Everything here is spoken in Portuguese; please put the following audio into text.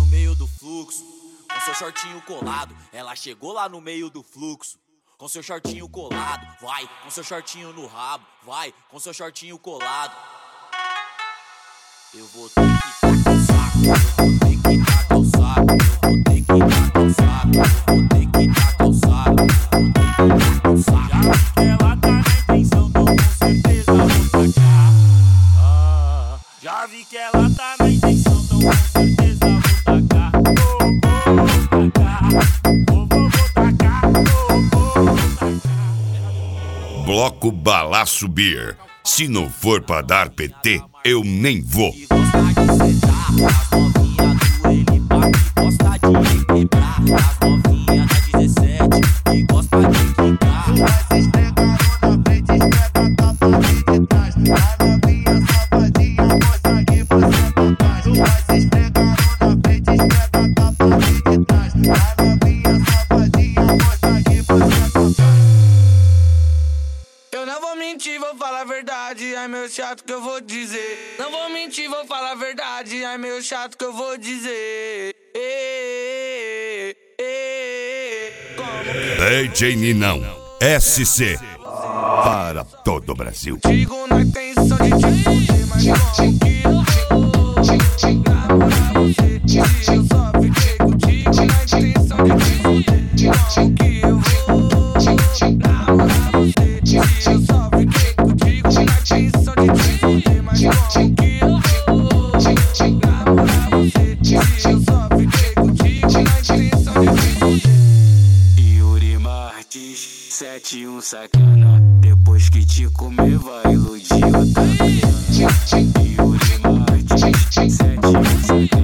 meio do fluxo, com seu shortinho colado. Ela chegou lá no meio do fluxo, com seu shortinho colado. Vai, com seu shortinho no rabo. Vai, com seu shortinho colado. Eu vou ter que tacar o saco, eu vou ter que tacar o saco, eu vou ter que tacar o saco, eu vou ter que tacar o saco, eu vou ter que tacar o saco. Já vi que ela tá na intenção, então com certeza vou tacar. Já vi que ela tá na intenção, então com certeza vou tacar. Vou tacar, vou tacar, vou tacar. Bloco Balaço Beer. Se não for pra dar PT, eu nem vou. E gosta de sentar, as novinhas do ele bate. Gosta de quebrar, as novinhas da 17. E gosta de quicar. Vai se esfregando na frente, esfrega a parte de trás. A novinha safadinha mostra que você é capaz. Vai se esfregando na frente, esfrega a parte de trás. A novinha safadinha mostra que você é capaz. Eu não vou mentir, vou falar a verdade, ai meu chato que eu vou dizer. Não vou mentir, vou falar a verdade, ai meu chato que eu vou dizer. DJ Ninão, SC, para todo o Brasil. Digo na intenção de te fuder, mas como que eu vou namorar você? Se eu só fiquei contigo na intenção de te fuder, como que eu vou namorar você? Se eu só fiquei contigo na intenção de te fuder, mas como que eu vou namorar você? Se eu só fiquei contigo na intenção de te fuder. Yuri Martins, 71 sacana. Depois que te comer vai iludir outra piranha. Yuri Martins, 71 sacana.